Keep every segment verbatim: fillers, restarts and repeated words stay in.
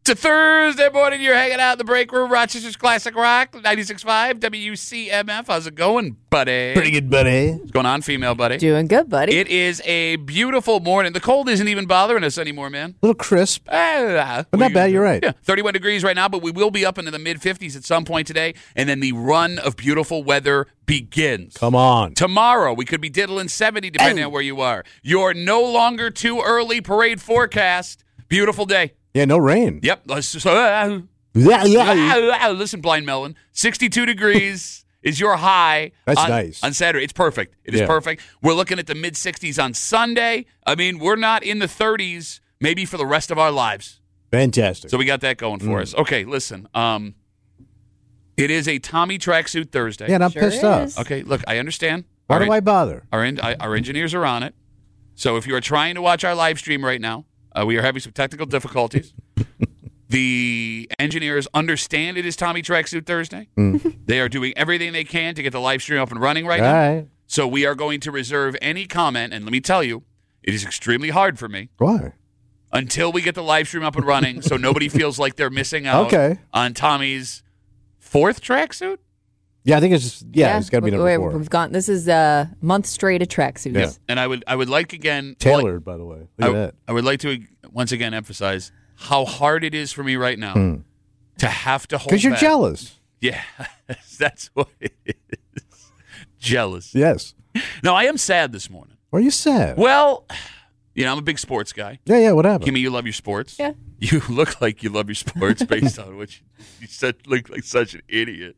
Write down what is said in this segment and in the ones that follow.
It's a Thursday morning. You're hanging out in the break room. Rochester's Classic Rock, ninety-six point five W C M F. How's it going, buddy? Pretty good, buddy. What's going on, female buddy? Doing good, buddy. It is a beautiful morning. The cold isn't even bothering us anymore, man. A little crisp, Ah, but not bad. You're right. Yeah, thirty-one degrees right now, but we will be up into the mid-fifties at some point today, and then the run of beautiful weather begins. Come on. Tomorrow, we could be diddling seventy, depending Hey. on where you are. Your no longer too early parade forecast. Beautiful day. Yeah, no rain. Yep. Let's- uh, Yeah, yeah. Listen, Blind Melon, sixty-two degrees is your high. That's on, nice. On Saturday. It's perfect. It is Yeah. perfect. We're looking at the mid-sixties on Sunday. I mean, we're not in the thirties maybe for the rest of our lives. Fantastic. So we got that going for Mm. us. Okay, listen. Um, it is a Tommy Tracksuit Thursday. yeah, and I'm Sure pissed is. off. Okay, look, I understand. Why Our do I bother? Our, en- our engineers are on it. So if you are trying to watch our live stream right now, uh, we are having some technical difficulties. The engineers understand it is Tommy Tracksuit Thursday. They are doing everything they can to get the live stream up and running right All now. right. So we are going to reserve any comment. And let me tell you, it is extremely hard for me Why? until we get the live stream up and running so nobody feels like they're missing out Okay. on Tommy's fourth tracksuit. Yeah, I think it's just, yeah, it's got to be number Wait, four. We've gone. This is a month straight of tracksuits. Yeah. And I would I would like again Tailored, by the way. Look I, at that. I would like to once again emphasize how hard it is for me right now to have to hold Because you're back. jealous. Yeah, that's what it is. Jealous. Yes. No, I am sad this morning. Or are you sad? Well, you know, I'm a big sports guy. Yeah, yeah, what happened? Kimmy, you love your sports. Yeah. You look like you love your sports based on what you, you said. Look like such an idiot.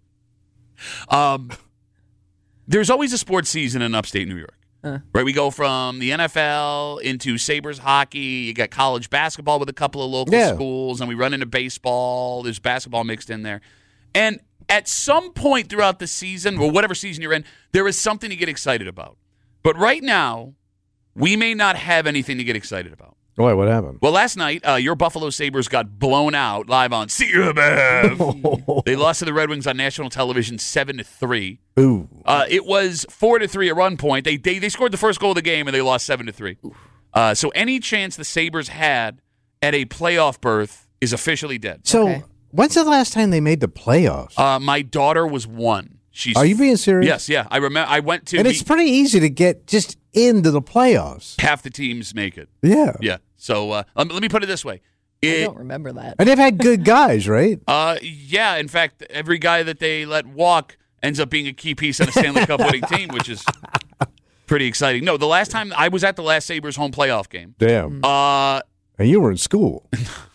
Um, there's always a sports season in upstate New York. Uh. Right, we go from the N F L into Sabres hockey. You got college basketball with a couple of local Yeah. schools, and we run into baseball. There's basketball mixed in there. And at some point throughout the season, or whatever season you're in, there is something to get excited about. But right now, we may not have anything to get excited about. Why, what happened? Well, last night, uh, your Buffalo Sabres got blown out live on C M F. They lost to the Red Wings on national television seven to three. Ooh. Uh, it was four to three at one point. They, they they scored the first goal of the game, and they lost seven to three. Uh, so any chance the Sabres had at a playoff berth is officially dead. So, Okay. when's the last time they made the playoffs? Uh, my daughter was one. She's Are you being serious? Yes, yeah. I remember. I went to And it's pretty easy to get just into the playoffs. half the teams make it. Yeah. Yeah. So uh, let, me, let me put it this way. I It, don't remember that. And they've had good guys, right? Uh, yeah. In fact, every guy that they let walk ends up being a key piece on a Stanley Cup winning team, which is pretty exciting. No, the last time I was at the last Sabres home playoff game, Damn. uh, And you were in school.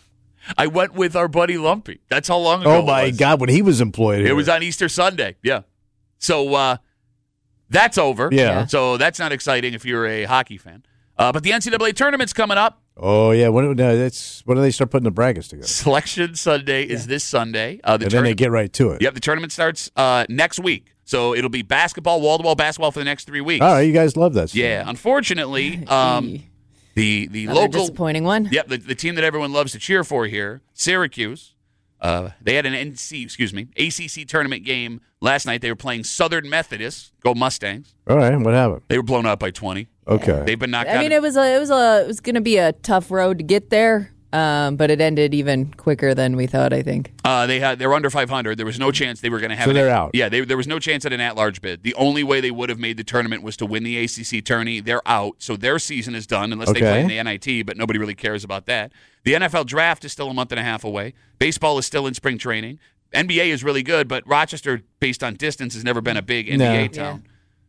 I went with our buddy Lumpy. That's how long ago Oh, my it was. God, when he was employed It here. was on Easter Sunday. Yeah. So uh, that's over. Yeah. So that's not exciting if you're a hockey fan. Uh, but the N C double A tournament's coming up. Oh, yeah. When, no, that's, when do they start putting the brackets together? Selection Sunday is this Sunday. Uh, the And then they tourna- get right to it. Yep, the tournament starts uh, next week. So it'll be basketball, wall-to-wall basketball for the next three weeks. All right, you guys love that stuff. Yeah, unfortunately, um, the the Another local disappointing one. Yep, the, the team that everyone loves to cheer for here, Syracuse. Uh, they had an N C, excuse me, A C C tournament game last night. They were playing Southern Methodist. Go Mustangs! All right, what happened? They were blown out by twenty. Okay. They've been knocked I out. mean, it was a, it was a, it was going to be a tough road to get there, um, but it ended even quicker than we thought. I think. Uh, they had they're under five hundred. There was no chance they were going to have. So an, they're out. Yeah, they, there was no chance at an at-large bid. The only way they would have made the tournament was to win the A C C tourney. They're out, so their season is done unless they Okay. play in the N I T. But nobody really cares about that. The N F L draft is still a month and a half away. Baseball is still in spring training. N B A is really good, but Rochester, based on distance, has never been a big N B A No. town.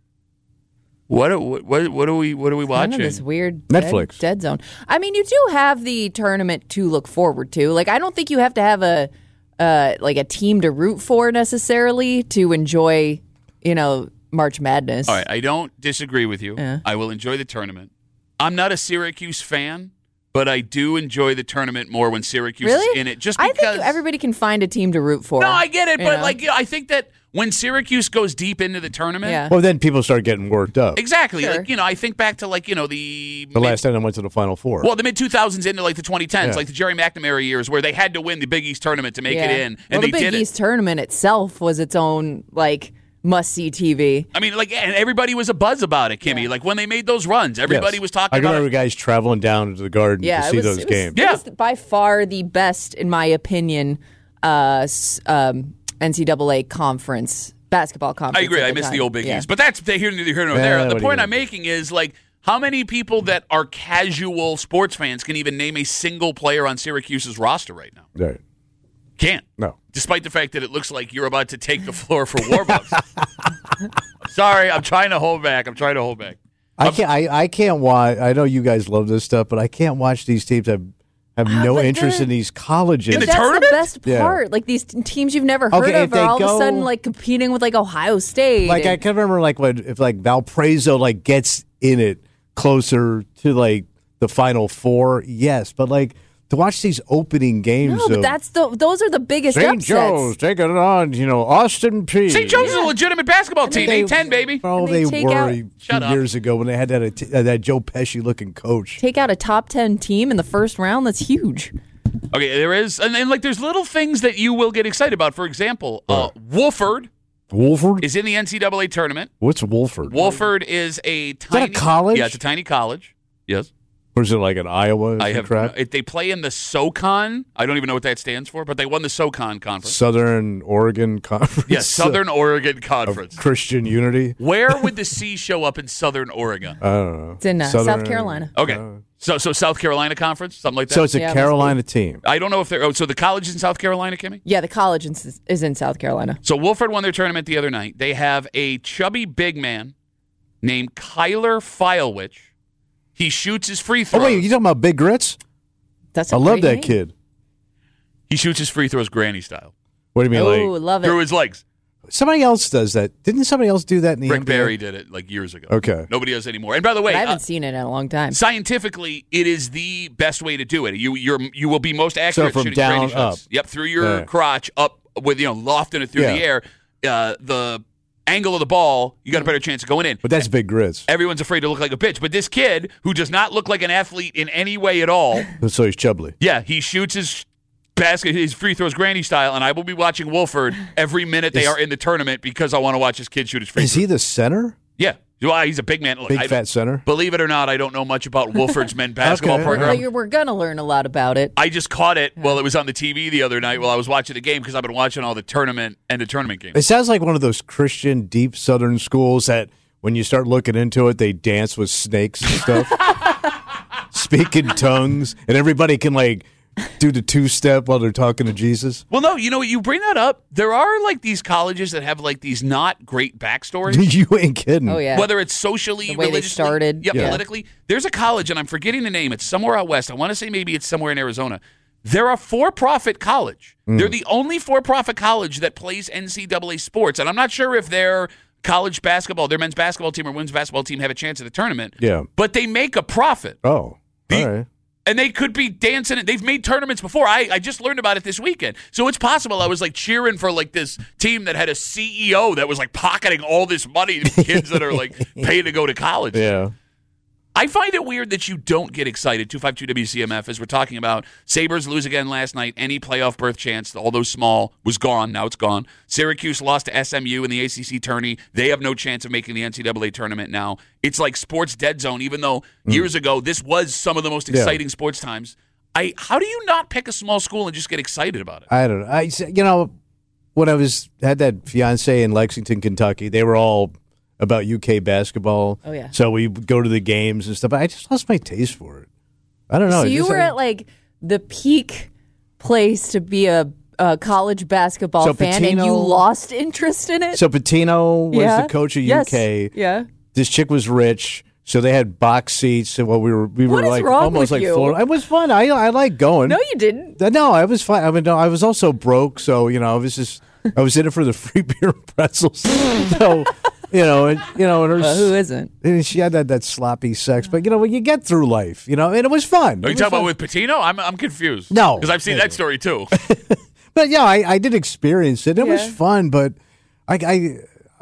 What, what what what are we what are we Kind watching? of this weird Netflix. dead, dead zone. I mean, you do have the tournament to look forward to. Like, I don't think you have to have a uh, like a team to root for necessarily to enjoy, you know, March Madness. All right, I don't disagree with you. Yeah. I will enjoy the tournament. I'm not a Syracuse fan, but I do enjoy the tournament more when Syracuse Really? is in it. Just I because think everybody can find a team to root for. No, I get it, you but know? like you know, I think that when Syracuse goes deep into the tournament, Yeah. Well, then people start getting worked up. exactly. Sure. Like you know, I think back to like you know the The mid- last time I went to the Final Four. well, the mid two thousands into like the twenty tens, Yeah. like the Jerry McNamara years, where they had to win the Big East tournament to make Yeah. it in, and well, they the Big did East tournament itself was its own like must-see T V. I mean, like, and everybody was a buzz about it, Kimmy. Yeah. Like, when they made those runs, everybody Yes. was talking I about remember it. guys traveling down to the Garden Yeah, to it see was, those it was, games. It Yeah. was by far the best, in my opinion, uh, s- um, N C double A conference, basketball conference. I agree. at I the miss time. the old Big Yeah. East. But that's here, neither here nor Yeah, there. what The do point you I'm do? making is, like, how many people that are casual sports fans can even name a single player on Syracuse's roster right now? Right. Can't. No. Despite the fact that it looks like you're about to take the floor for Warbucks. Sorry, I'm trying to hold back. I'm trying to hold back. I can't. I, I can't watch. I know you guys love this stuff, but I can't watch these teams have have no but interest the- in these colleges. In But the that's tournament? the best Yeah. part. Like these t- teams you've never heard Okay, if of are they all of go- a sudden like competing with like Ohio State. Like I and- can remember, like when if like Valparaiso like gets in it closer to like the Final Four, yes, but like to watch these opening games. no, but of that's the those are the biggest Saint upsets. Joe's taking it on, you know, Austin P. Saint Joe's is a legitimate basketball team. They- A ten, baby. Oh, And they they, take were out- a few Shut up. years ago when they had that uh, that Joe Pesci looking coach. Take out a top ten team in the first round. That's huge. Okay, there is, and, and like there's little things that you will get excited about. For example, uh, Wolford Wolford? is in the N C double A tournament. What's Wolford? Wolford is a that a tiny college? Yeah, it's a tiny college. Yes, Or is it like an Iowa? I or have. crap? If they play in the SoCon, I don't even know what that stands for, but they won the SoCon conference. Southern Oregon Conference. Yes, Southern Oregon of Conference. Christian Unity. Where would the C show up in Southern Oregon? I don't know. It's in uh, Southern- South Carolina. Okay, so so South Carolina Conference, something like that. So it's a Yeah, Carolina team. I don't know if they're. Oh, so the college is in South Carolina, Kimmy. Yeah, the college is, is in South Carolina. So Wolford won their tournament the other night. They have a chubby big man named Kyler Filewich. He shoots his free Oh throws. wait, you talking about Big Grits? That's a I love great that name. kid. He shoots his free throws granny style What do you mean, Oh, like love through it. his legs. somebody else does that? Didn't somebody else do that in the Rick N B A? Barry did it like years ago. Okay. Nobody does it anymore. And by the way, But I haven't uh, seen it in a long time. scientifically, it is the best way to do it. You you're you will be most accurate from shooting down granny shots. up. Yep, through your Yeah. crotch up with you know lofting it through Yeah. the air. Uh, the angle of the ball, you got a better chance of going in. But that's Big Grits. Everyone's afraid to look like a bitch, but this kid who does not look like an athlete in any way at all, So he's chubbly. yeah, he shoots his basket, his free throws granny style, and I will be watching Wolford every minute they Is- are in the tournament because I want to watch his kid shoot his free Is throws. he the center? Yeah, well, he's a big man. Look, Big I- fat center? Believe it or not, I don't know much about Wolford's men's basketball Okay. program. Well, you're, we're going to learn a lot about it. I just caught it while it was on the T V the other night while I was watching the game because I've been watching all the tournament and the tournament games. It sounds like one of those Christian deep Southern schools that when you start looking into it, they dance with snakes and stuff, speak in tongues, and everybody can like do the two step while they're talking to Jesus. Well, no, you know what? You bring that up. There are like these colleges that have like these not great backstories. You ain't kidding. Oh, yeah. Whether it's socially, The way they religiously, started. yeah, Yeah. politically. There's a college, and I'm forgetting the name. It's somewhere out west. I want to say maybe it's somewhere in Arizona. They're a for-profit college. Mm. They're the only for-profit college that plays N C double A sports, and I'm not sure if their college basketball, their men's basketball team or women's basketball team have a chance at the tournament. Yeah. But they make a profit. Oh, The- all right. And they could be dancing it. They've made tournaments before. I, I just learned about it this weekend. So it's possible I was like cheering for like this team that had a C E O that was like pocketing all this money to kids that are like paid to go to college. Yeah. I find it weird that you don't get excited. two five two W C M F, as we're talking about. Sabres lose again last night. Any playoff berth chance, although small, was gone. Now it's gone. Syracuse lost to S M U in the A C C tourney. They have no chance of making the N C double A tournament now. It's like sports dead zone, even though years ago this was some of the most exciting sports times. I How do you not pick a small school and just get excited about it? I don't know. I, you know, when I was had that fiance in Lexington, Kentucky, they were all about U K basketball. Oh, yeah. So we would go to the games and stuff. But I just lost my taste for it. I don't know. So It you just, were uh, at like the peak place to be a, a college basketball So fan, and you Pitino- lost interest in it. So Patino was yeah. the coach of Yes. U K. Yeah. This chick was rich, so they had box seats. And well, we were we What were is like wrong almost with like you? Florida. It was fun. I I like going. No, you didn't. No, I was fine. I mean, no, I was also broke, so you know, I was just I was in it for the free beer and pretzels. So you know, and, you know, and, her, Uh, who isn't? and she had that, that sloppy sex, but you know, when you get through life, you know, and it was fun. Are It you was talking fun. about with Patino? I'm I'm confused. No. because I've seen that story too. But yeah, I, I did experience it. It was Yeah. fun, but I, I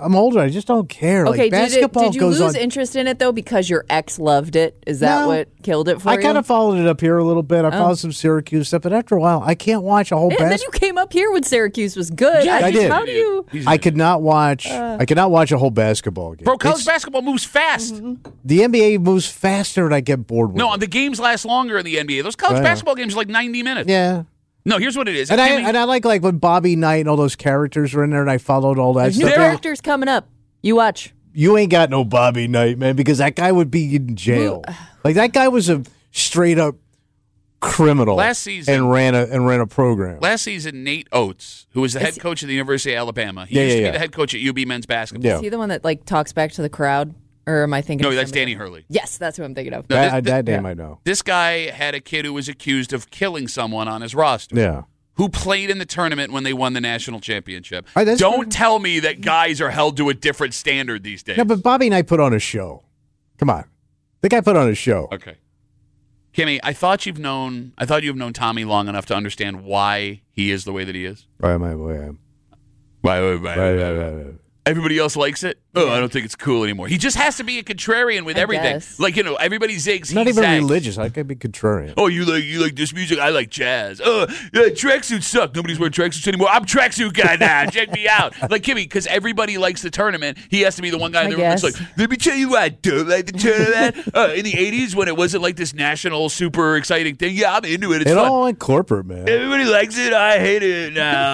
I'm older. I just don't care. Okay, like, did, it, basketball did you goes lose on. interest in it, though, because your ex loved it? Is that No. what killed it for I you? kind of followed it up here a little bit. I followed some Syracuse stuff, but after a while, I can't watch a whole Yeah, and then basketball. you came up here when Syracuse was good. Yeah, I, I did. How do you? He's- I could not watch. Uh. I could not watch a whole basketball game. Bro, college It's- basketball moves fast. Mm-hmm. the N B A moves faster, and I get bored with No, it. the games last longer in the N B A. Those college Yeah. basketball games are like ninety minutes. Yeah. No, here's what it is. And I Kimmy- and I like like when Bobby Knight and all those characters were in there, and I followed all that New stuff. There- characters coming up. You watch. You ain't got no Bobby Knight, man, because that guy would be in jail. Like that guy was a straight up criminal. Last season- and ran a and ran a program. Last season, Nate Oates, who was the head coach of the University of Alabama, he Yeah, used yeah, to be yeah. the head coach at U B men's basketball. Yeah. Is he the one that like talks back to the crowd, or am I thinking? No, of that's somebody Danny else? Hurley. Yes, that's who I'm thinking of. No, that, this- that name yeah. I know. This guy had a kid who was accused of killing someone on his roster. Yeah. Who played in the tournament when they won the national championship. All right, that's Don't fair. tell me that guys are held to a different standard these days. No, but Bobby Knight put on a show. Come on, the guy put on a show. Okay. Kimmy, I thought you've known I thought you've known Tommy long enough to understand why he is the way that he is. Right, my boy. Why, why, why, Right, why, right, why. right, right. Everybody else likes it. Oh, I don't think it's cool anymore. He just has to be a contrarian with I everything. guess. Like, you know, everybody zigs. Not he even zags. religious. I could be contrarian. Oh, you like you like this music? I like jazz. Oh, yeah, tracksuits suck. Nobody's wearing tracksuits anymore. I'm tracksuit guy now. Check me out. Like Kimmy, because everybody likes the tournament. He has to be the one guy in I the room that's guess. like, let me tell you what I don't like the tournament. uh, in the eighties, when it wasn't like this national super exciting thing, yeah, I'm into it. It's It fun. all went corporate, man. Everybody likes it. I hate it now.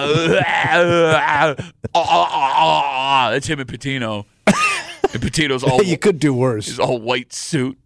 That's him and Patino. And Patino's all You could do worse. his all white suit.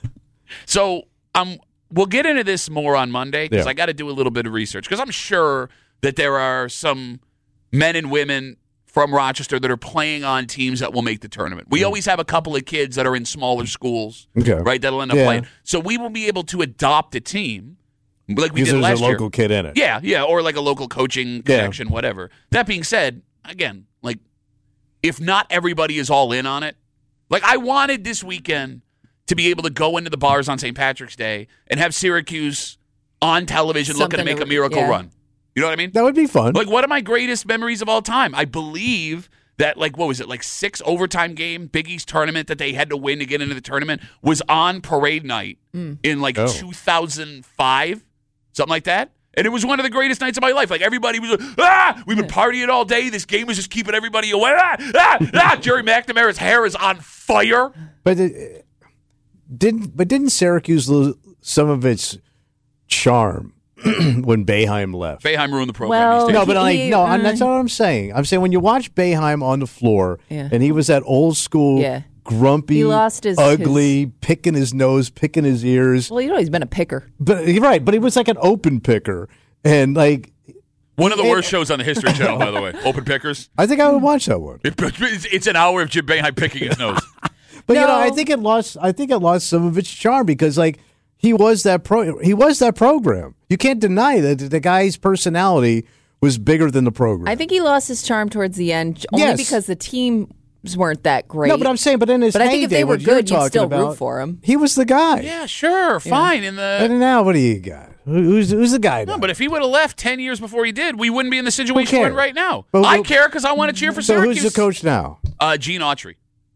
So um, we'll get into this more on Monday because Yeah. I got to do a little bit of research because I'm sure that there are some men and women from Rochester that are playing on teams that will make the tournament. We always have a couple of kids that are in smaller schools, Okay. right? That'll end up Yeah. playing. So we will be able to adopt a team like we Because did there's last a year. local kid in it. Yeah, yeah, or like a local coaching connection, whatever. That being said, again, like if not everybody is all in on it, like I wanted this weekend to be able to go into the bars on Saint Patrick's Day and have Syracuse on television looking to Something make to- a miracle yeah. run. You know what I mean? That would be fun. Like one of my greatest memories of all time. I believe that like what was it, like six overtime game, Big East tournament that they had to win to get into the tournament was on parade night in like Oh. two thousand five, something like that. And it was one of the greatest nights of my life. Like everybody was like, ah, we've been partying all day. This game was just keeping everybody away. Ah, ah, ah. Jerry McNamara's hair is on fire. But it, didn't but didn't Syracuse lose some of its charm when Boeheim left? Boeheim ruined the program. Well, these days. No, but like He- no, uh, I'm, that's not what I'm saying. I'm saying when you watch Boeheim on the floor, Yeah. and he was that old school, Yeah. grumpy, He lost his- ugly, picking his nose, picking his ears. Well, you know he's been a picker. But you're right, but he was like an open picker, and like one of the it- worst shows on the History Channel, by the way. Open Pickers. I think I would watch that one. It- it's, it's an hour of Jim Boeheim picking his nose. But you know, No. I think it lost. I think it lost some of its charm because like he was that pro. He was that program. You can't deny that the guy's personality was bigger than the program. I think he lost his charm towards the end, only Yes. because the teams weren't that great. No, but I'm saying, but in his But I think if heyday, they were what you're good, you'd talking still about, root for him. He was the guy. Yeah, sure, fine. In the And now, what do you got? Who- Who's who's the guy now? No, but if he would have left ten years before he did, we wouldn't be in the situation Who we're in cares? right now. But I who- care because I want to cheer for so Syracuse. who's the coach now? Uh, Gene Autry.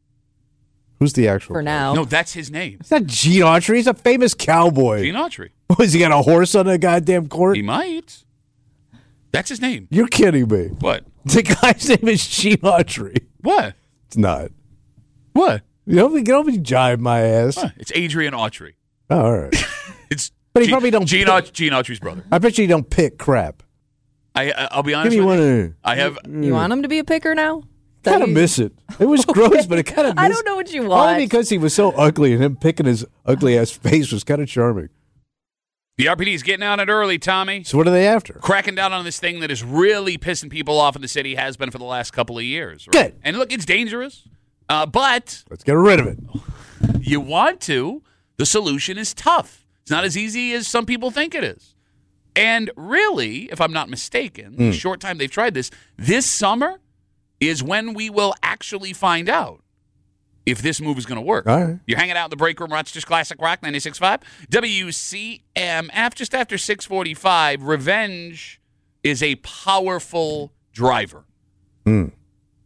Who's the actual? for coach? now. No, that's his name. It's not Gene Autry. He's a famous cowboy. Gene Autry. Was he got a horse on the goddamn court? He might. That's his name. You're kidding me. What? The guy's name is Gene Autry. What? It's not. What? You don't be, don't be jive my ass. Huh, It's Adrian Autry. Oh, all right. It's But he Gene, probably don't Gene, pick- Aut- Gene Autry's brother. I bet you don't pick crap. I, I I'll be Give honest me with one you. of. I have You want him to be a picker now? Kind of you- miss it. It was gross, but it kind of. I don't know what you want. Only because he was so ugly, and him picking his ugly ass face was kind of charming. the R P D's getting on it early, Tommy. So what are they after? Cracking down on this thing that is really pissing people off in the city, has been for the last couple of years. right? Good. And look, it's dangerous. Uh, but Let's get rid of it. you want to. The solution is tough. It's not as easy as some people think it is. And really, if I'm not mistaken, the short time they've tried this, this summer is when we will actually find out if this move is going to work. All right. You're hanging out in the break room, Rochester's Classic Rock, ninety-six point five. W C M F, just after six forty-five, revenge is a powerful driver.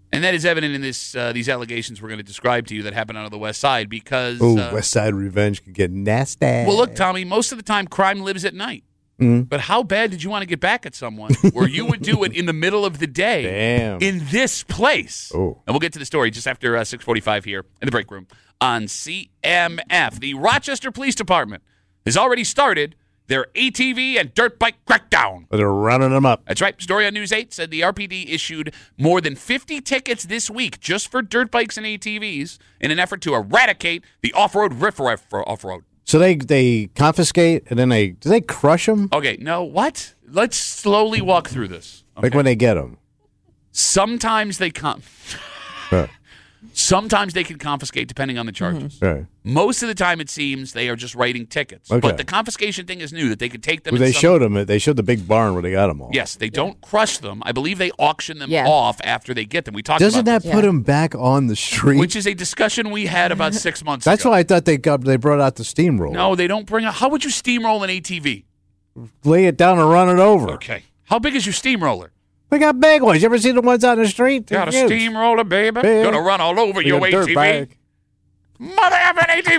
And that is evident in this uh, these allegations we're going to describe to you that happened out of the West Side because... Oh, uh, West Side Revenge can get nasty. Well, look, Tommy, most of the time crime lives at night. Mm. But how bad did you want to get back at someone where you would do it in the middle of the day Damn. in this place? Oh. And we'll get to the story just after uh, six forty-five here in the break room on C M F. The Rochester Police Department has already started their A T V and dirt bike crackdown. They're running them up. That's right. Story on News eight said the R P D issued more than fifty tickets this week just for dirt bikes and A T Vs in an effort to eradicate the off-road riffraff for off-road. So they they confiscate and then they do they crush them? Okay, no, what? Let's slowly walk through this. Okay? Like when they get them. Sometimes they con- Right. Sometimes they can confiscate depending on the charges. Right. Most of the time, it seems they are just writing tickets. Okay. But the confiscation thing is new, that they could take them. Well, in they some- showed them. They showed the big barn where they got them all. Yes, they don't crush them. I believe they auction them Yeah. off after they get them. We talked Doesn't about that Yeah. put them back on the street? this, which is a discussion we had about six months That's ago. why I thought they got they brought out the steamroller. No, they don't bring. A, how would you steamroll an A T V? Lay it down and run it over. Okay. How big is your steamroller? They got big ones. You ever see the ones out in the street? They're Got a huge. steamroller, baby? Big. Gonna run all over Like your a A dirt T V? bike. Mother effing A T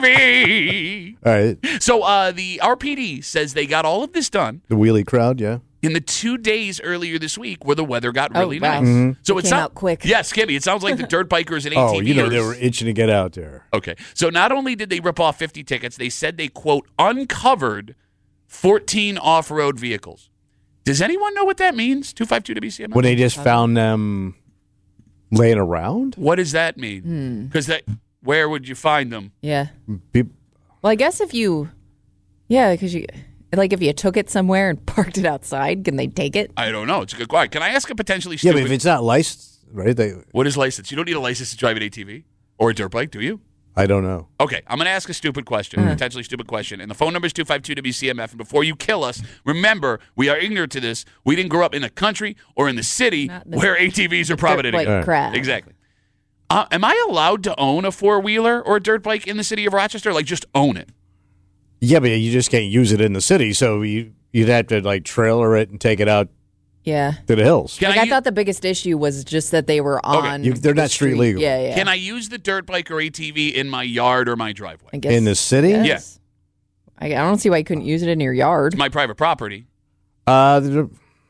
V! All right. So uh, the R P D says they got all of this done The wheelie crowd, yeah. in the two days earlier this week where the weather got Oh, really wow. nice. Mm-hmm. So It it's came not out quick. Yes, Kimmy. It sounds like the dirt bikers and A T Vers. Oh, you know they were itching to get out there. Okay. So not only did they rip off fifty tickets, they said they, quote, uncovered fourteen off-road vehicles. Does anyone know what that means? two five two W C M? When they just found them laying around? What does that mean? Because that, where would you find them? Yeah. Peop- Well, I guess if you, yeah, because you, like, if you took it somewhere and parked it outside, can they take it? I don't know. It's a good question. Can I ask a potentially Yeah, stupid... but if it's not licensed, right? They, What is license? You don't need a license to drive an A T V or a dirt bike, do you? I don't know. Okay, I'm going to ask a stupid question, a potentially stupid question. And the phone number is two five two W C M F. And before you kill us, remember, we are ignorant to this. We didn't grow up in the country or in the city Not the- where A T Vs are prominent. Dirt bike again. crash. Exactly. Uh, am I allowed to own a four-wheeler or a dirt bike in the city of Rochester? Like, just own it? Yeah, but you just can't use it in the city, so you, you'd have to, like, trailer it and take it out Yeah. to the hills. Can Like, I, u- thought the biggest issue was just that they were on. You- they're the not street legal. Yeah, yeah. Can I use the dirt bike or A T V in my yard or my driveway? I guess, In the city? yes. I, I don't see why you couldn't use it in your yard. It's my private property. Uh, the-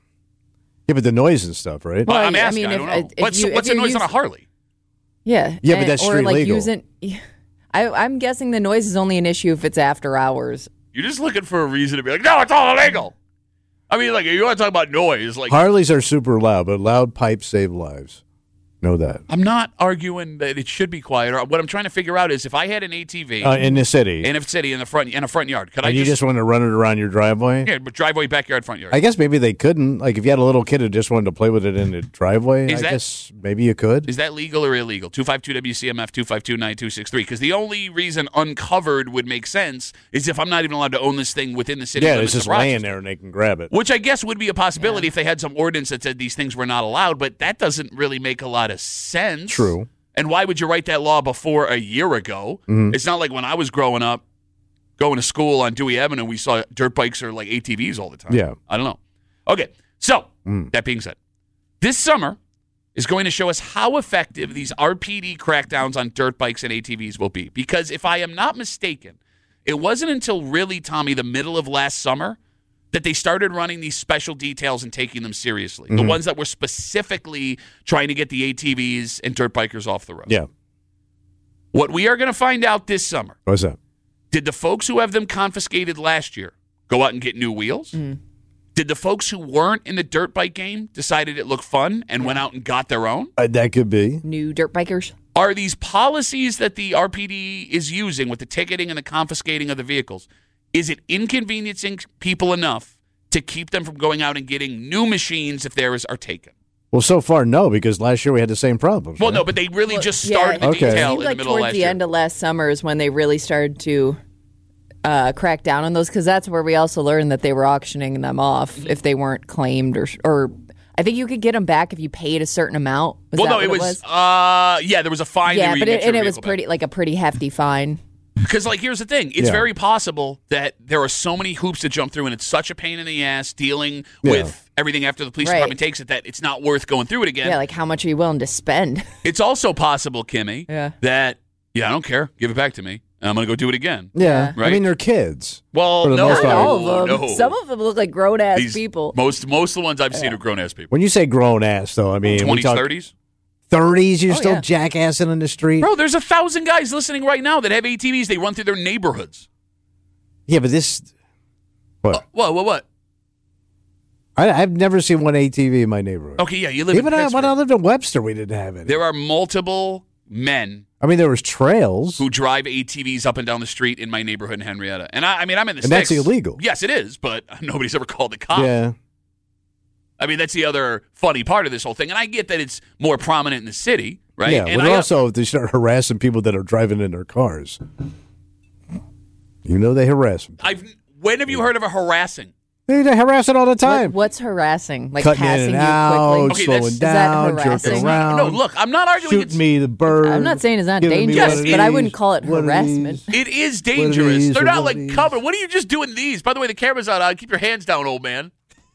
yeah, but the noise and stuff, right? Well, Well, I'm I asking. mean, I if- don't know. if what's you- what's if the you noise on a use- Harley? Yeah. Yeah, but and- that's or street like legal. using. I, I'm guessing the noise is only an issue if it's after hours. You're just looking for a reason to be like, no, it's all illegal. I mean, like, if you want to talk about noise, like, Harleys are super loud, but loud pipes save lives. Know that. I'm not arguing that it should be quiet. What I'm trying to figure out is if I had an A T V Uh, in the city. in a city in the front in a front yard, could I and you just, just want to run it around your driveway? yeah, but driveway, backyard, front yard? I guess maybe they couldn't. Like, if you had a little kid who just wanted to play with it in the driveway, Is I that- guess maybe you could. Is that legal or illegal? two five two W C M F, two five two nine two six three. Because the only reason uncovered would make sense is if I'm not even allowed to own this thing within the city yeah, limits it's just of Rochester. laying there and they can grab it. Which I guess would be a possibility if they had some ordinance that said these things were not allowed, but that doesn't really make a lot of sense. True. And why would you write that law before a year ago? Mm-hmm. It's not like when I was growing up, going to school on Dewey Avenue, we saw dirt bikes or like A T Vs all the time. Yeah. I don't know. Okay, so Mm. that being said, this summer is going to show us how effective these R P D crackdowns on dirt bikes and A T Vs will be. Because if I am not mistaken, it wasn't until really, Tommy, the middle of last summer that they started running these special details and taking them seriously. Mm-hmm. The ones that were specifically trying to get the A T Vs and dirt bikers off the road. Yeah. What we are going to find out this summer, What's that? did the folks who have them confiscated last year go out and get new wheels? Did the folks who weren't in the dirt bike game decided it looked fun and went out and got their own? Uh, that could be. New dirt bikers. Are these policies that the R P D is using with the ticketing and the confiscating of the vehicles, is it inconveniencing people enough to keep them from going out and getting new machines if theirs are taken? Well, so far, no, because last year we had the same problems. Well, right? no, but they really just yeah, started the Okay. It detail seemed in like the middle of towards last the year. end of last summer is when they really started to uh, crack down on those, because that's where we also learned that they were auctioning them off if they weren't claimed, or or I think you could get them back if you paid a certain amount. Was well, that no, it what was, uh, yeah, there was a fine. yeah, where you but get it, your and it was vehicle back. pretty like a pretty hefty fine. Because, like, here's the thing. It's Yeah. very possible that there are so many hoops to jump through, and it's such a pain in the ass dealing Yeah. with everything after the police Right. department takes it that it's not worth going through it again. Yeah, like how much are you willing to spend? It's also possible, Kimmy, Yeah. that, yeah, I don't care. Give it back to me. I'm going to go do it again. Yeah. Right? I mean, they're kids. Well, For the no. most part. Not all of them. no. Some of them look like grown ass These- people. Most, most of the ones I've seen are grown-ass people. When you say grown ass, though, I mean, we twenties, talk thirties? thirties, you're Oh, still yeah. jackassing on the street. Bro, there's a thousand guys listening right now that have A T Vs. They run through their neighborhoods. Yeah, but this. What? What, what, what? I, I've never seen one A T V in my neighborhood. Okay, yeah, you live Even in I, Pittsburgh. when I lived in Webster, we didn't have any. There are multiple men I mean, there was trails. who drive A T Vs up and down the street in my neighborhood in Henrietta. And I, I mean, I'm in the And that's sticks. illegal. Yes, it is, but nobody's ever called the cops. Yeah. I mean, that's the other funny part of this whole thing. And I get that it's more prominent in the city, right? Yeah, and but I, also they start harassing people that are driving in their cars. You know they harass them. I've when have you heard of a harassing? They, they harass it all the time. What, what's harassing? Like Cutting in passing and you out, quickly? Okay, slowing that's- Is that down, harassing? jerking around. No, look, I'm not arguing Shoot it's me the bird. I'm not saying it's not giving me dangerous, one of but I these, wouldn't call it one of harassment. these. It is What are dangerous. these They're or not what like are these? covered. What are you just doing these? By the way, the camera's not on. Keep your hands down, old man.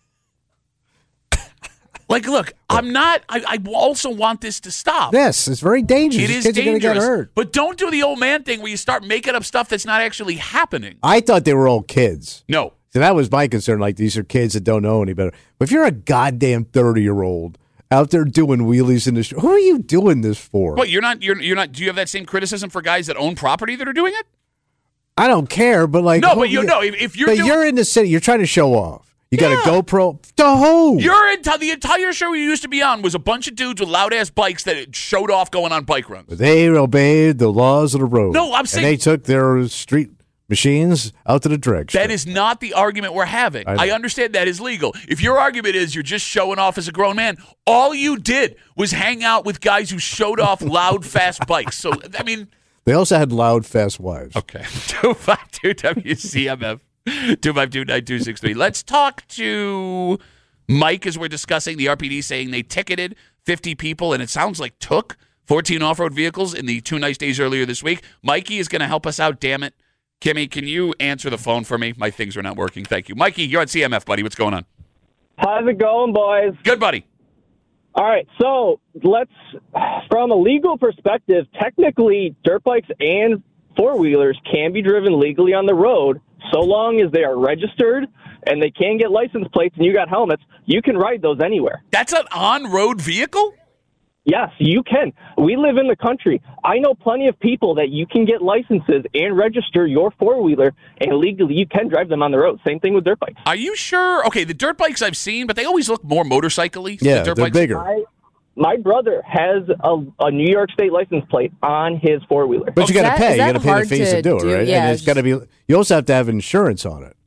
Like, look, I'm not. I, I also want this to stop. Yes, it's very dangerous. It is Kids are going to get dangerous. hurt. But don't do the old man thing where you start making up stuff that's not actually happening. I thought they were all kids. No. So that was my concern. Like, these are kids that don't know any better. But if you're a goddamn thirty-year-old out there doing wheelies in the street, who are you doing this for? What, you're not, you're, you're not, do you have that same criticism for guys that own property that are doing it? I don't care, but like... No, who- but you know, if, if you're But doing, you're in the city. You're trying to show off. You got Yeah. a GoPro. To who? Your enti- the entire show you used to be on was a bunch of dudes with loud ass bikes that showed off going on bike runs. They obeyed the laws of the road. No, I'm saying- And they took their street machines out to the drag strip. That is not the argument we're having. I know. I understand that is legal. If your argument is you're just showing off as a grown man, all you did was hang out with guys who showed off loud, fast bikes. So, I mean, They also had loud, fast wives. okay. two five two W C M F. two five two nine two six three. Let's talk to Mike as we're discussing the R P D saying they ticketed fifty people, and it sounds like took fourteen off-road vehicles in the two nice days earlier this week. Mikey is going to help us out, damn it. Kimmy, can you answer the phone for me? My things are not working. Thank you. Mikey, you're on C M F, buddy. What's going on? How's it going, boys? Good, buddy. All right, so let's, from a legal perspective, technically, dirt bikes and four-wheelers can be driven legally on the road so long as they are registered and they can get license plates and you got helmets. You can ride those anywhere. That's an on-road vehicle? Yes, you can. We live in the country. I know plenty of people that you can get licenses and register your four-wheeler, and legally you can drive them on the road. Same thing with dirt bikes. Are you sure? Okay, the dirt bikes I've seen, but they always look more motorcycle-y. Yeah, the dirt they're bikes. bigger. I, my brother has a, a New York State license plate on his four-wheeler. But you Is got to that- pay. is You that got to pay the hard fees to to do it, do? right? Yeah, and it's got to be. You also have to have insurance on it.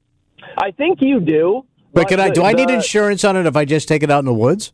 I think you do. But can I? the- Do I need the- insurance on it if I just take it out in the woods?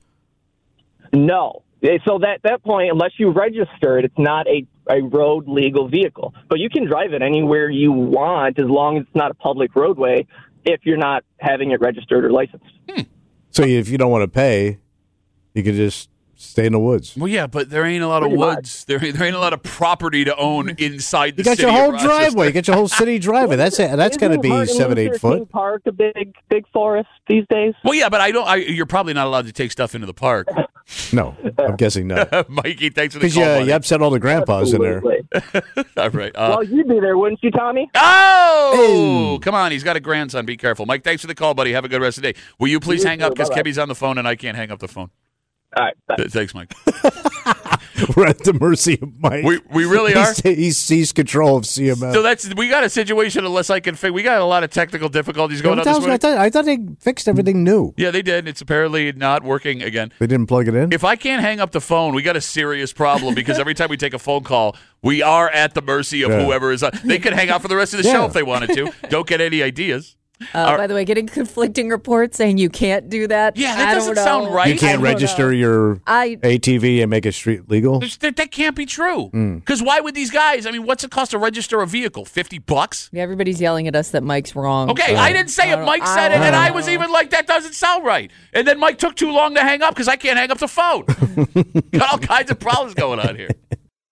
No. Eh, So that that point, unless you register it, it's not a, a road legal vehicle. But you can drive it anywhere you want as long as it's not a public roadway if you're not having it registered or licensed. So if you don't want to pay, you can just stay in the woods. Well, yeah, but there ain't a lot of Pretty much. woods. There, there ain't a lot of property to own inside the You got city your of whole Rochester. driveway. You got your whole city driveway. That's it. That's got to Isn't be Martin seven, Luther eight foot. King Park a big big forest these days? Well, yeah, but I don't. I, you're probably not allowed to take stuff into the park. No, I'm guessing not. Mikey, thanks for the Because call. you, buddy. you upset all the grandpas in there. Absolutely. All right. Uh, Well, you'd be there, wouldn't you, Tommy? oh, come on. He's got a grandson. Be careful. Mike, thanks for the call, buddy. Have a good rest of the day. Will you please You hang up too. because Bye-bye. Kevin's on the phone and I can't hang up the phone. All right. Bye. Th- Thanks, Mike. We're at the mercy of Mike. We we really are. He's, he seized control of C M S. So that's we got a situation unless I can figure. We got a lot of technical difficulties going Yeah, on but that this was- I, week. thought, I thought they fixed everything new. Yeah, they did. It's apparently not working again. They didn't plug it in? If I can't hang up the phone, we got a serious problem because every time we take a phone call, we are at the mercy of Yeah. whoever is on. They could hang out for the rest of the Yeah. show if they wanted to. Don't get any ideas. Uh, by the way, getting conflicting reports saying you can't do that. Yeah, that I doesn't don't sound know. right. You I can't don't register know. your I A T V and make it street legal? There's- That, that can't be true. Hmm. Because why would these guys? I mean, what's it cost to register a vehicle? Fifty bucks. Yeah, everybody's yelling at us that Mike's wrong. Okay, I didn't say I it. don't- Mike I said it, don't and I know. was even like, that doesn't sound right. And then Mike took too long to hang up because I can't hang up the phone. Got all kinds of problems going on here.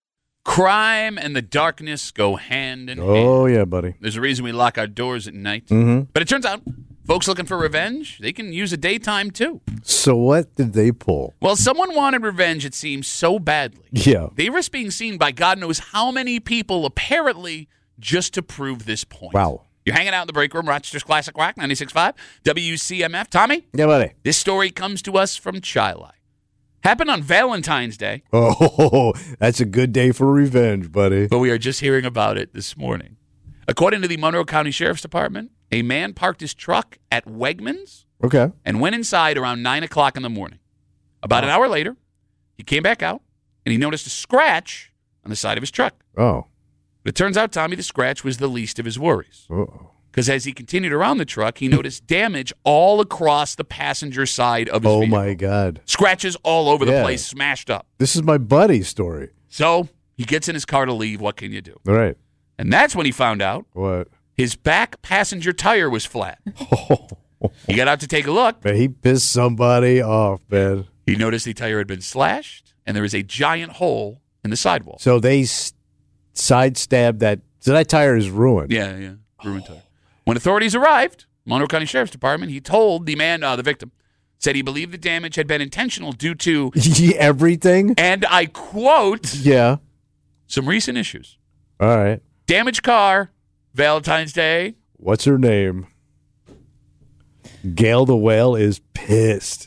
Crime and the darkness go hand in hand. Oh, yeah, buddy. There's a reason we lock our doors at night. Mm-hmm. But it turns out, folks looking for revenge, they can use a daytime too. So what did they pull? Well, someone wanted revenge, it seems, so badly. Yeah. They risked being seen by God knows how many people, apparently, just to prove this point. Wow. You're hanging out in the break room, Rochester's Classic Rock, ninety-six point five, W C M F. Tommy? Yeah, buddy. This story comes to us from Chili. Happened on Valentine's Day. Oh, that's a good day for revenge, buddy. But we are just hearing about it this morning. According to the Monroe County Sheriff's Department, a man parked his truck at Wegmans Okay. and went inside around nine o'clock in the morning. About an hour later, he came back out, and he noticed a scratch on the side of his truck. Oh. But it turns out, Tommy, the scratch was the least of his worries. Uh-oh. Because as he continued around the truck, he noticed damage all across the passenger side of his Oh, vehicle. my God. Scratches all over the Yeah. place, smashed up. This is my buddy's story. So he gets in his car to leave. What can you do? All right. And that's when he found out What? his back passenger tire was flat. He got out to take a look. Man, he pissed somebody off, man. He noticed the tire had been slashed, and there was a giant hole in the sidewall. So they s- sidestabbed that. So that tire is ruined. Yeah, yeah, ruined tire. When authorities arrived, Monroe County Sheriff's Department, he told the man, uh, the victim, said he believed the damage had been intentional due to, Everything? and I quote, Yeah. some recent issues. All right. Damaged car, Valentine's Day. What's her name? Gail the Whale is pissed.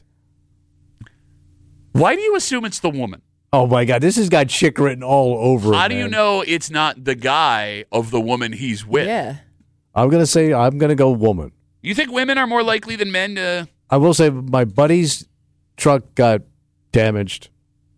Why do you assume it's the woman? Oh, my God. This has got chick written all over it, How do you man. know it's not the guy of the woman he's with? Yeah. I'm going to say, I'm going to go woman. You think women are more likely than men to... I will say my buddy's truck got damaged.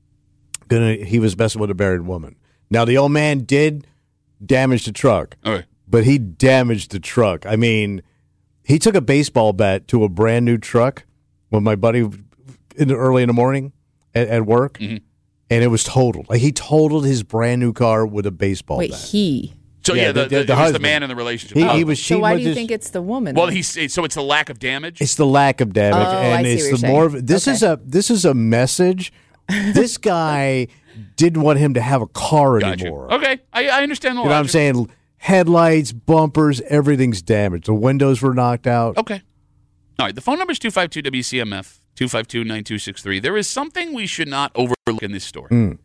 Gonna, he was messing with a married woman. Now, the old man did damage the truck, Okay. but he damaged the truck. I mean, he took a baseball bat to a brand new truck when my buddy in the, early in the morning at, at work, Mhm. and it was totaled. Like he totaled his brand new car with a baseball Wait, bat. he. So, yeah, Yeah, the, the- the, the it was the husband. man in the relationship. He, Oh. he was. So he why was do you just- think it's the woman? Well, then? he's so it's the lack of damage. It's the lack of damage, Oh, and I see it's what the you're more. saying. Of, this is Okay. a this is a message. This guy didn't want him to have a car Gotcha. anymore. Okay, I, I understand the You know what I'm logic. saying? Headlights, bumpers, everything's damaged. The windows were knocked out. Okay. All right. The phone number is two five two W C M F, two five two, nine two six three. There is something we should not overlook in this story. Mm.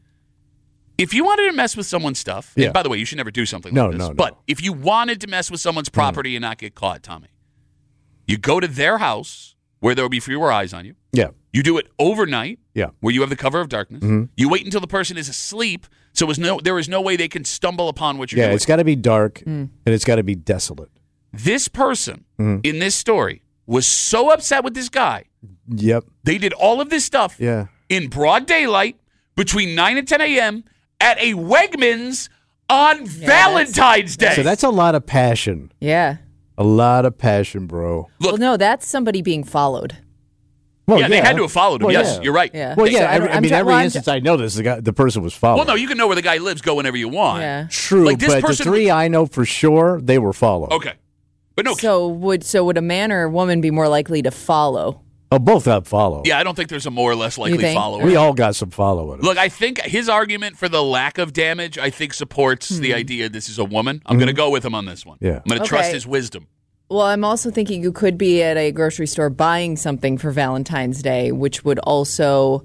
If you wanted to mess with someone's stuff, Yeah. and by the way, you should never do something No, like this. no, no. But if you wanted to mess with someone's property and not get caught, Tommy, you go to their house where there will be fewer eyes on you. Yeah, You do it overnight, yeah. where you have the cover of darkness. Mhm. You wait until the person is asleep, so is no, there is no way they can stumble upon what you're Yeah, doing. it's got to be dark and it's got to be desolate. This person Mhm. in this story was so upset with this guy, Yep. they did all of this stuff Yeah. in broad daylight between nine and ten a.m. at a Wegmans on Valentine's Day. So that's a lot of passion. yeah. A lot of passion, bro. Look- well, no, that's somebody being followed. Well, yeah, they had to have followed him. Well, yes, yeah. you're right. Yeah. Well, So yeah. I every, don't- I, I'm mean, try- every well, I'm instance I know this, the guy, the person was followed. Well, no, you can know where the guy lives, go whenever you want. Yeah. True, Like, this but person the three I know for sure, they were followed. Okay. But no, So would so would a man or a woman be more likely to follow? Oh, both have followed. yeah, I don't think there's a more or less likely think? follower. We all got some following. Look, I think his argument for the lack of damage, I think, supports the idea this is a woman. I'm going to go with him on this one. Yeah. I'm going to Okay. trust his wisdom. Well, I'm also thinking you could be at a grocery store buying something for Valentine's Day, which would also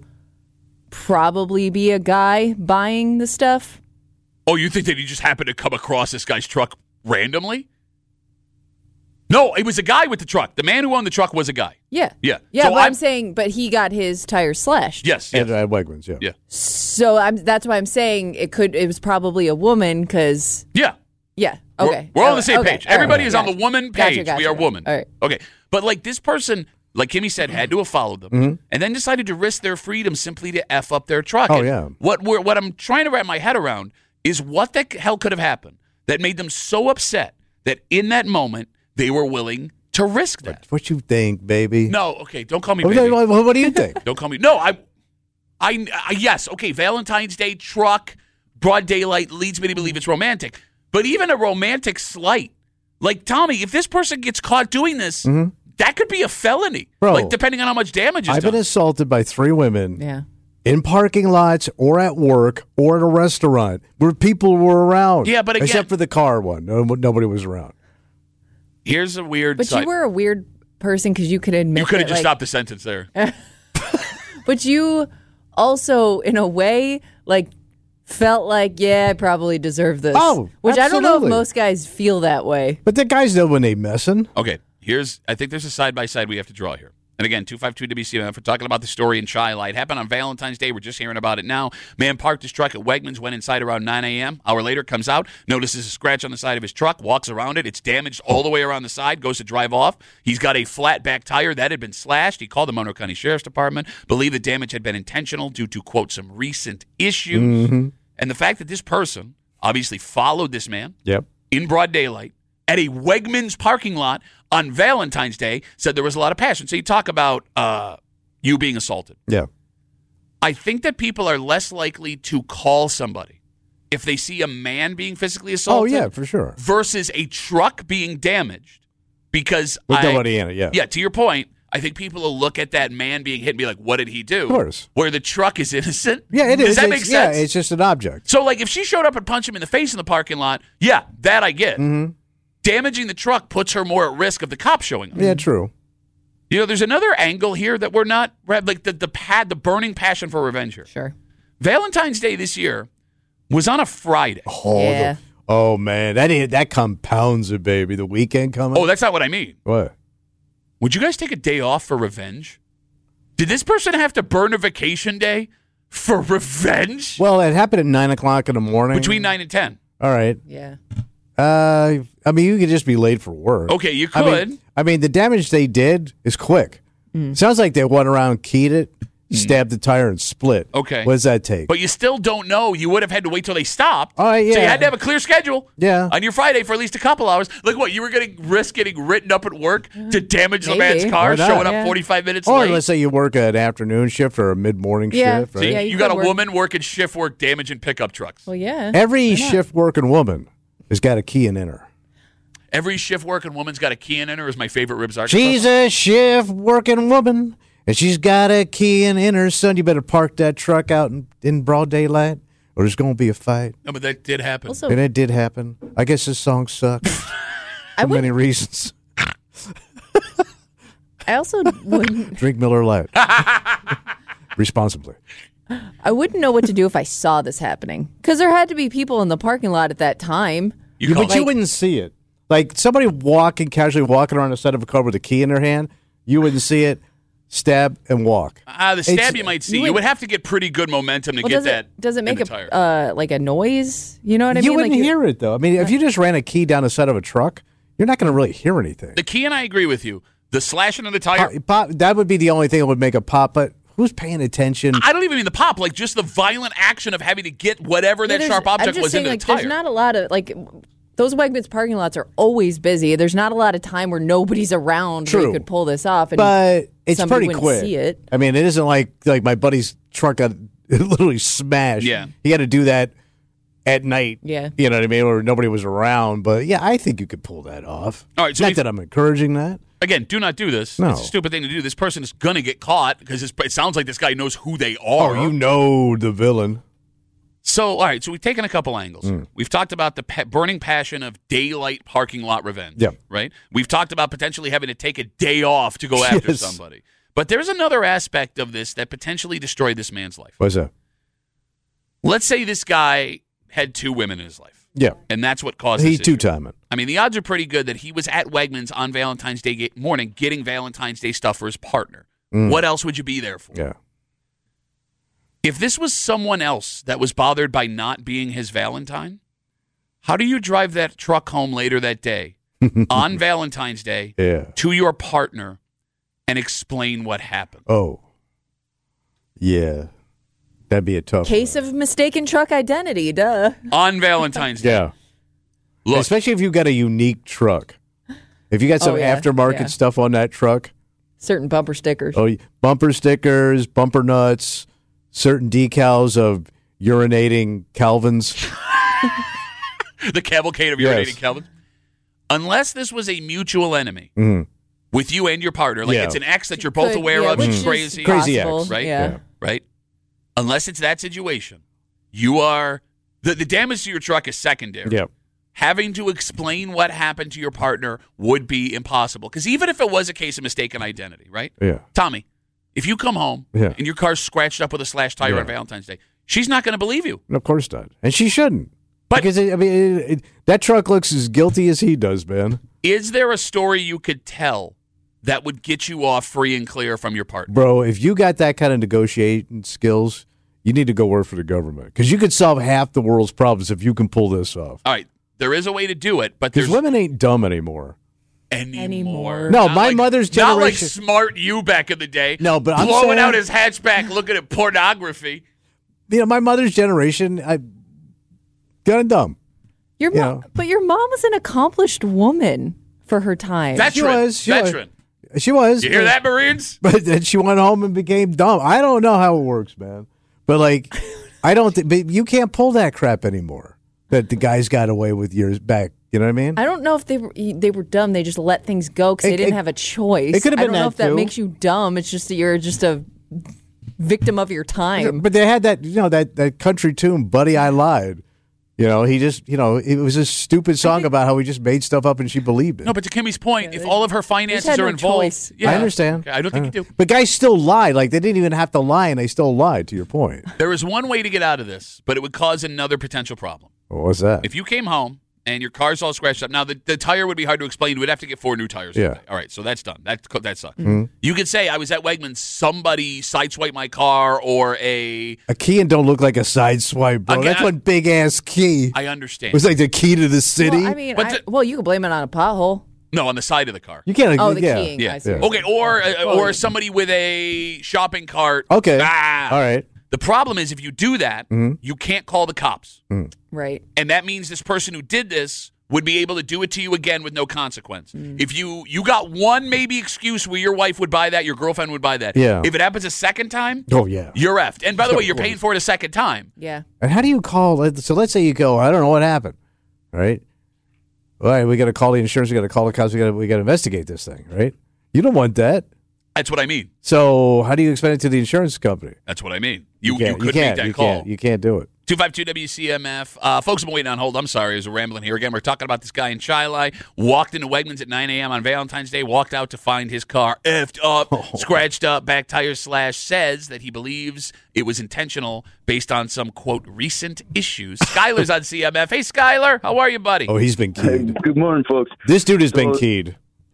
probably be a guy buying the stuff. Oh, you think that he just happened to come across this guy's truck randomly? No, it was a guy with the truck. The man who owned the truck was a guy. Yeah. Yeah. Yeah, So but I'm, I'm- saying, but he got his tire slashed. Yes, yes. And at Wegmans, yeah. Yeah. So I'm, that's why I'm saying it could. It was probably a woman because Yeah. yeah. We're- Okay. We're, on the Okay, same okay, page. all right, Everybody is on gotcha. the woman Gotcha, page. gotcha, we are gotcha. woman. All right. Okay. But like this person, like Kimmy said, had to have followed them Mm-hmm. and then decided to risk their freedom simply to F up their truck. Oh, And yeah. What we're, what I'm trying to wrap my head around is what the hell could have happened that made them so upset that in that moment they were willing to risk that. What you think, baby? No, okay, don't call me What, baby. what, what do you think? Don't call me. No, I, I, I, yes, okay. Valentine's Day truck, broad daylight leads me to believe it's romantic. But even a romantic slight, like Tommy, if this person gets caught doing this, that could be a felony. Bro, like depending on how much damage is I've done. been assaulted by three women Yeah. in parking lots or at work or at a restaurant where people were around. Yeah, but again- except for the car one. No, nobody was around. Here's a weird But side. you were a weird person because you could admit You could have that, just like, stopped the sentence there. But you also, in a way, like felt like, yeah, I probably deserve this. Oh, which I don't know if absolutely. most guys feel that way. But the guys know when they messing. Okay, here's, I think there's a side-by-side we have to draw here. And again, two five two W C M F, we're talking about the story in Chi-Light. Happened on Valentine's Day. We're just hearing about it now. Man parked his truck at Wegmans, went inside around nine a.m. Hour later, comes out, notices a scratch on the side of his truck, walks around it. It's damaged all the way around the side, goes to drive off. He's got a flat back tire that had been slashed. He called the Monroe County Sheriff's Department, believed the damage had been intentional due to, quote, some recent issues. Mm-hmm. And the fact that this person obviously followed this man Yep. in broad daylight at a Wegmans parking lot on Valentine's Day, said there was a lot of passion. So you talk about uh, you being assaulted. Yeah. I think that people are less likely to call somebody if they see a man being physically Oh, assaulted yeah, for sure. versus a truck being damaged. Because With I, nobody in it, yeah. yeah, to your point, I think people will look at that man being hit and be like, what did he do? Of course. Where the truck is innocent. Yeah, it Does is. that It's- make sense? Yeah, it's just an object. So, like, if she showed up and punched him in the face in the parking lot, yeah, that I get. Mm-hmm. Damaging the truck puts her more at risk of the cops showing up. Yeah, true. You know, there's another angle here that we're not, like, the the pad, the burning passion for revenge here. Sure. Valentine's Day this year was on a Friday. Oh, Yeah. the- oh man, that is, that compounds it, baby. The weekend coming. Oh, that's not what I mean. What? Would you guys take a day off for revenge? Did this person have to burn a vacation day for revenge? Well, it happened at nine o'clock in the morning. Between nine and ten. All right. Yeah. Uh, I mean, you could just be late for work. Okay, you I could. mean, I mean, the damage they did is quick. Sounds like they went around, keyed it, stabbed the tire, and split. Okay. What does that take? But you still don't know. You would have had to wait till they stopped. Oh, So you yeah. had to have a clear schedule. Yeah. On your Friday for at least a couple hours. Like what? You were going to risk getting written up at work to damage the Maybe. man's car, Why not? showing up Yeah. forty-five minutes or late. let's say you work an afternoon shift or a mid-morning Yeah. shift, So right? you, Yeah, you you got a could work. woman working shift work damaging pickup trucks. Well, yeah. Every shift working woman has got a key in her. Every shift working woman's got a key in her is my favorite Ribs Arch. She's a shift working woman, and she's got a key in her. Son, you better park that truck out in, in broad daylight, or there's going to be a fight. No, but that did happen. Also, And it did happen. I guess this song sucks I for would. many reasons. I also wouldn't. Drink Miller Lite responsibly. I wouldn't know what to do if I saw this happening because there had to be people in the parking lot at that time. you Yeah, call but you Like- wouldn't see it. Like somebody walking casually walking around the side of a car with a key in their hand, you wouldn't see it. Stab and walk. Ah, the stab It's- you might see. you You would- would have to get pretty good momentum to Well, get does that. it does it in make the a tire. uh, like a noise? You know what I you mean? wouldn't like hear it though. I mean, if you just ran a key down the side of a truck, you're not going to really hear anything. The key, and I agree with you. The slashing of the tire. Pop, pop, that would be the only thing that would make a pop. But who's paying attention? I don't even mean the pop, like just the violent action of having to get whatever Yeah, that there's- sharp I'm object just was saying, into like, the tire. There's not a lot of like those Wegmans parking lots are always busy. There's not a lot of time where nobody's around where True. you could pull this off. And But it's somebody pretty wouldn't quick. see it. I mean, it isn't like like my buddy's truck got literally smashed. Yeah. he had to do that at night. Yeah. you know what I mean, or nobody was around. But yeah, I think you could pull that off. All right, so not we've- that I'm encouraging that. Again, do not do this. No. It's a stupid thing to do. This person is going to get caught because it's, it sounds like this guy knows who they are. Oh, you know the villain. So, all right, so we've taken a couple angles. Mm. We've talked about the pe- burning passion of daylight parking lot revenge. Yeah. Right? We've talked about potentially having to take a day off to go after Yes. somebody. But there's another aspect of this that potentially destroyed this man's life. What's that? Let's say this guy had two women in his life, Yeah, and that's what caused he this issue. two timing. I mean, the odds are pretty good that he was at Wegmans on Valentine's Day ga- morning getting Valentine's Day stuff for his partner. What else would you be there for? Yeah, If this was someone else that was bothered by not being his Valentine, how do you drive that truck home later that day on Valentine's Day yeah. to your partner and explain what happened? Oh, yeah. That'd be a tough Case of mistaken truck identity, duh. On Valentine's Day. Yeah, Look, especially if you've got a unique truck. If you got some Oh, yeah, aftermarket yeah. stuff on that truck, Certain bumper stickers. oh, bumper stickers, bumper nuts, certain decals of urinating Calvins. the cavalcade of Yes. urinating Calvin. Unless this was a mutual enemy Mhm. with you and your partner, like Yeah. it's an ex that you're both Could- aware yeah, of, which she's is crazy, Crazy possible, ex. right? Yeah. Yeah. right? unless it's that situation, you are the, the damage to your truck is secondary. Yep. Having to explain what happened to your partner would be impossible. Because even if it was a case of mistaken identity, right? Yeah. Tommy, if you come home Yeah. and your car's scratched up with a slashed tire Yeah. on Valentine's Day, she's not going to believe you. Of course not. And she shouldn't. But- because, it, I mean, it, it, that truck looks as guilty as he does, man. Is there a story you could tell that would get you off free and clear from your partner? Bro, if you got that kind of negotiating skills, you need to go work for the government. Because you could solve half the world's problems if you can pull this off. All right, there is a way to do it, but Because there's women ain't dumb anymore. anymore. Anymore. No, Not my like- mother's Not like generation- smart you back in the day. No, but I'm blowing saying- out his hatchback, looking at pornography. You know, my mother's generation, I kind of dumb. Your You mom, know. but your mom was an accomplished woman for her time. Veteran, She was, she was. veteran. She was. You hear that, Marines? But then she went home and became dumb. I don't know how it works, man. But like, I don't. Th- but you can't pull that crap anymore. That the guys got away with years back. You know what I mean? I don't know if they were they were dumb. They just let things go because It- they didn't it- have a choice. it could have I been don't know that, if that too. makes you dumb. It's just that you're just a victim of your time. But they had that, you know, that, that country tune, "Buddy, I Lied." You know, he just, you know, it was a stupid song about how he just made stuff up and she believed it. No, but to Kimmy's point, if all of her finances had are no involved, choice. yeah, I understand. Okay, I don't think you do. But guys still lied. Like they didn't even have to lie, and they still lied. To your point, There is one way to get out of this, but it would cause another potential problem. what was that? If you came home and your car's all scratched up, now the, the tire would be hard to explain. You would have to get four new tires. Yeah. All right, so that's done. That that sucks. Mm-hmm. You could say I was at Wegmans, somebody sideswiped my car, or a. A key and don't look like a side swipe, bro. Again, That's one big ass key. I It understand. was like the key to the city. Well, I mean, But I- the- well, you could blame it on a pothole. no, on the side of the car. you can't. Oh, the yeah. keying. Yeah. I see. Yeah. Okay, or uh, or somebody with a shopping cart. Okay. Ah. All right. The problem is if you do that, Mm-hmm. you can't call the cops. Right. And that means this person who did this would be able to do it to you again with no consequence. Mm. If you you got one maybe excuse where your wife would buy that, your girlfriend would buy that. Yeah. If it happens a second time, Oh yeah. you're effed. And by the Of way, you're course. paying for it a second time. Yeah. And how do you call? So let's say you go. I don't know what happened. All right. All right. We got to call the insurance. We got to call the cops. We got to we got to investigate this thing. Right. You don't want that. That's what I mean. So how do you explain it to the insurance company? That's what I mean. You you, can't, could can't, make that you call. Can't, you can't do it. two five two W C M F. Uh, folks have been waiting on hold. I'm sorry, there's a rambling here. Again, we're talking about this guy in Chilai. Walked into Wegmans at nine a.m. on Valentine's Day. Walked out to find his car effed up, scratched up, back tire slash. Says that he believes it was intentional based on some, quote, recent issues. Skyler's on C M F. Hey, Skyler. How are you, buddy? Oh, he's been Hey, keyed. good morning, folks. This dude has been So- keyed.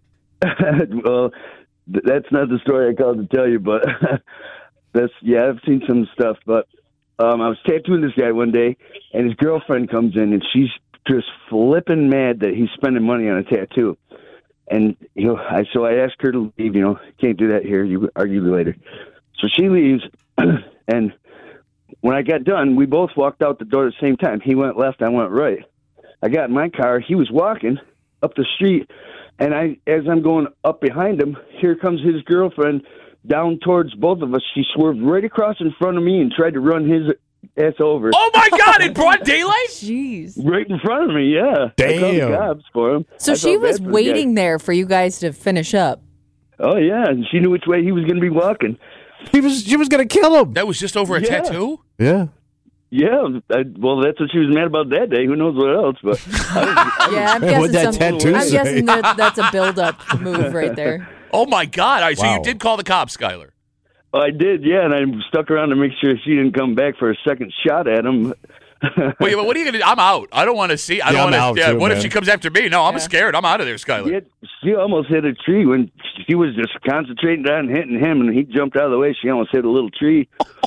well, th- that's not the story I called to tell you, but that's yeah, I've seen some stuff. But um, I was tattooing this guy one day, and his girlfriend comes in, and she's just flipping mad that he's spending money on a tattoo. And you know, I so I asked her to leave. You know, can't do that here. You argue later. So she leaves, and when I got done, we both walked out the door at the same time. He went left, I went right. I got in my car. He was walking up the street, and I, as I'm going up behind him, here comes his girlfriend down towards both of us. She swerved right across in front of me and tried to run his ass over. Oh, my God, in broad daylight? Jeez. Right in front of me, yeah. I called Damn. the cops for him. So I she felt was bad for the waiting guy. there for you guys to finish up. Oh, yeah, and she knew which way he was going to be walking. He was. She was gonna kill him. That was just over a Yeah. tattoo? Yeah. Yeah, I, well, that's what she was mad about that day. Who knows what else? But I was, Yeah, I'm What'd guessing that some. tattoo I'm say? guessing that that's a build-up move right there. Oh, my God. All right, so Wow. you did call the cops, Skyler. I did, yeah, and I stuck around to make sure she didn't come back for a second shot at him. Wait, but what are you going to do? I'm out. I don't want to see. I Yeah, don't I'm want out to. Yeah, too, what if man. she comes after me? No, I'm Yeah. scared. I'm out of there, Skyler. She, had, she almost hit a tree when she was just concentrating on hitting him, and he jumped out of the way. She almost hit a little tree.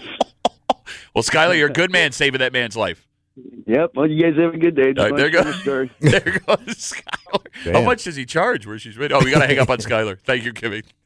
Well, Skyler, you're a good man saving that man's life. Yep. Well, you guys have a good day. Just All right, there wanted to goes- share the story. There goes Skyler. How Damn. much does he charge where she's ready? Oh, we got to hang up on Skyler. Thank you, Kimmy.